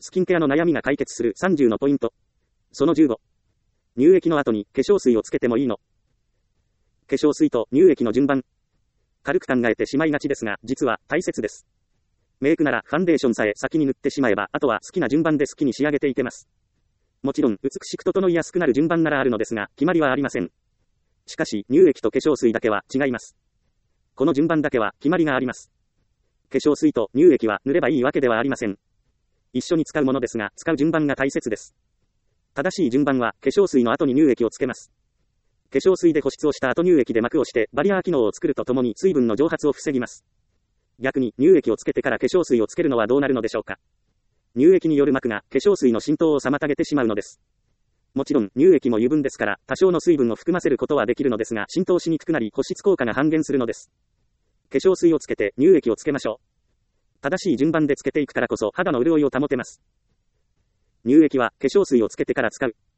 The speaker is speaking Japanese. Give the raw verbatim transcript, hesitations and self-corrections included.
スキンケアの悩みが解決するさんじゅうのポイント。そのじゅうご。乳液の後に化粧水をつけてもいいの？化粧水と乳液の順番。軽く考えてしまいがちですが、実は大切です。メイクならファンデーションさえ先に塗ってしまえば、あとは好きな順番で好きに仕上げていけます。もちろん、美しく整いやすくなる順番ならあるのですが、決まりはありません。しかし、乳液と化粧水だけは違います。この順番だけは決まりがあります。化粧水と乳液は塗ればいいわけではありません。一緒に使うものですが、使う順番が大切です。正しい順番は、化粧水の後に乳液をつけます。化粧水で保湿をした後乳液で膜をして、バリアー機能を作るとともに水分の蒸発を防ぎます。逆に、乳液をつけてから化粧水をつけるのはどうなるのでしょうか。乳液による膜が化粧水の浸透を妨げてしまうのです。もちろん、乳液も油分ですから、多少の水分を含ませることはできるのですが、浸透しにくくなり、保湿効果が半減するのです。化粧水をつけて乳液をつけましょう。正しい順番でつけていくからこそ肌の潤いを保てます。乳液は化粧水をつけてから使う。